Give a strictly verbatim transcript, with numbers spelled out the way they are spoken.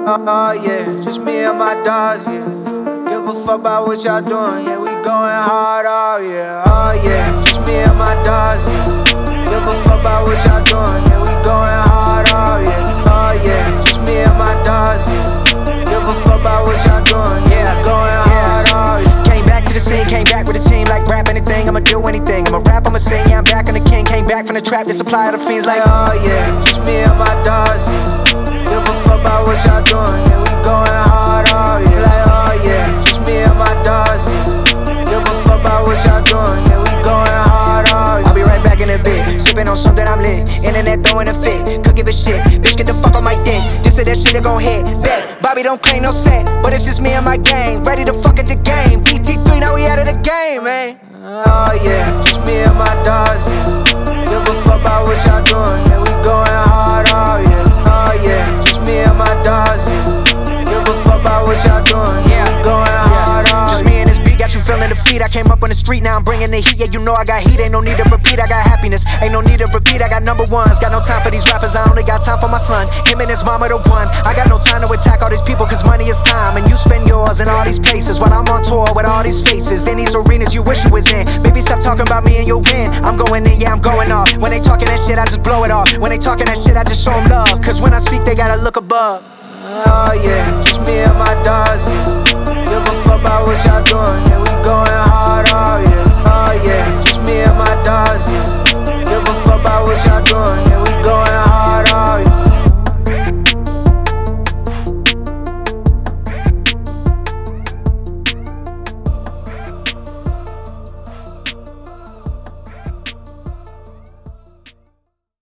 Oh yeah, just me and my dogs, yeah. Give a fuck about what y'all doing, yeah. We going hard, oh yeah, oh yeah. Just me and my dogs, yeah. Give a fuck about what y'all doing, yeah. We going hard, oh yeah, oh yeah. Just me and my dogs, yeah. Give a fuck about what y'all doing, yeah. We going hard, oh yeah. Came back to the scene, came back with a team like rap anything. I'ma do anything. I'ma rap, I'ma sing, yeah. I'm back on the king. Came back from the trap to supply the fiends like oh yeah. Just me and my dogs, yeah. Give a fuck about what y'all doing, yeah. We going hard, oh yeah. Like oh yeah, just me and my dogs, yeah. Give a fuck about what y'all doing, yeah. We going hard, oh yeah. I'll be right back in a bit, sipping on something I'm lit. Internet throwing a fit, could give a shit. Bitch, get the fuck on my dick. This or that shit that gon' hit. Bet, Bobby don't claim no set, but it's just me and my gang. Ready to fuck at the game. B T three, now we out of the game, man. Oh yeah, just me and my dogs, yeah. Give a fuck about what y'all doing, yeah. We going hard, oh yeah, oh yeah. Just me and my dogs, yeah. Give a fuck about what y'all doing, yeah. We going hard, oh Just me and this beat got you feeling defeat. I came up on the street, now I'm bringing the heat. Yeah, you know I got heat, ain't no need to repeat. I got happiness, ain't no need to repeat. I got number ones, got no time for these rappers. I only got time for my son, him and his mama the one. I got no time to attack all these people, cause money is time. And you spend yours in all these places, while I'm on tour with all these faces. In these arenas you wish you was in. Baby, stop talking about me and your win. I'm going in, yeah, I'm going off. When they talking that shit, I just blow it off. When they talking that shit, I just show them love. Cause when I speak, they gotta look above. Oh yeah, just me and my dogs, yeah. Give a fuck about what y'all doing, yeah. We going hard, oh yeah.